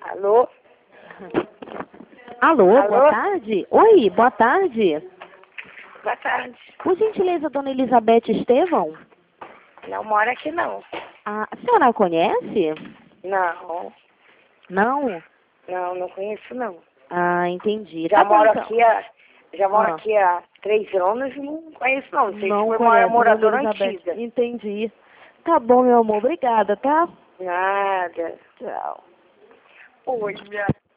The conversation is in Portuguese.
Alô? Alô, Alô? boa tarde. Oi, boa tarde. Boa tarde. Por gentileza, dona Elizabeth Estevão? Não mora aqui, não. A senhora a conhece? Não. Não? Não, não conheço, não. Ah, entendi. Já Tá bom, moro então. aqui há... Já moro Ah. aqui há 3 anos e não conheço, não. Não sei se Não foi conhece, moradora dona Elizabeth. antiga. Entendi. Tá bom, meu amor. Obrigada, tá? Nada. Tchau. Oi, minha...